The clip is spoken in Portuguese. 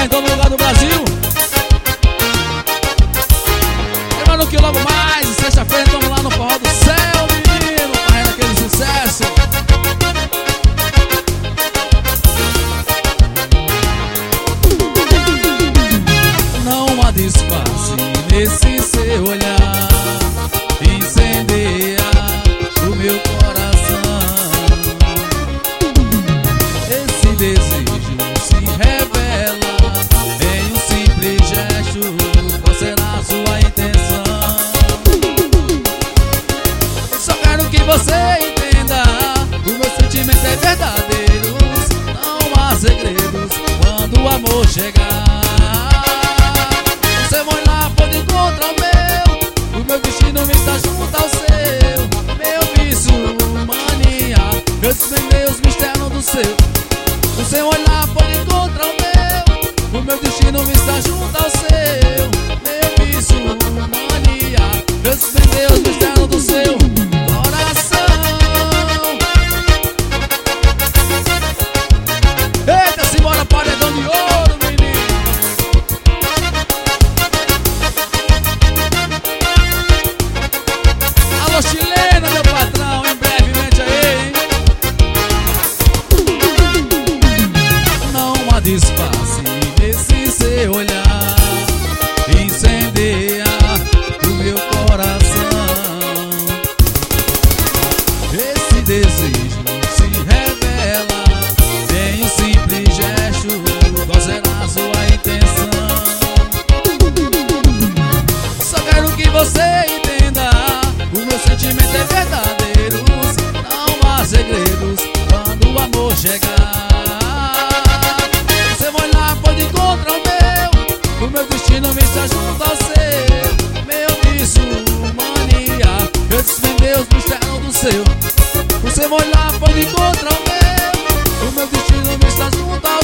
em todo lugar do Brasil. Lembrando que logo mais, sexta-feira, estamos lá no Forró do Céu, menino, fazendo aquele sucesso. Não há disfarce nesse seu olhar, incendeia o meu coração. Esse desejo se revela em um simples gesto. Qual será a sua intenção? Só quero que você entenda, o meu sentimento é verdadeiro. Não há segredos quando o amor chegar. Você vai lá, pode encontrar o meu destino me está junto ao seu. Meu vício, mania, eu desvendei os mistérios do seu. Você olhar pode encontrar o meu destino me está junto ao seu. Meu vício, mania, eu desvendei os mistérios do seu coração. Eita, simbora, paredão de ouro, menino. Alô, chilena, meu patrão, em brevemente aí, hein? Não há disfarce nesse seu olhar, incendeia o meu coração. Esse desejo se revela em um simples gesto. Qual será a sua intenção? Só quero que você entenda, o meu sentimento é verdadeiro. Não há segredos quando o amor chegar. Você vai lá, pode encontrar o meu destino me está junto ao seu. Meu vício, mania, eu desvendei os mistérios do seu. Você vai lá, pode encontrar o meu destino me está junto ao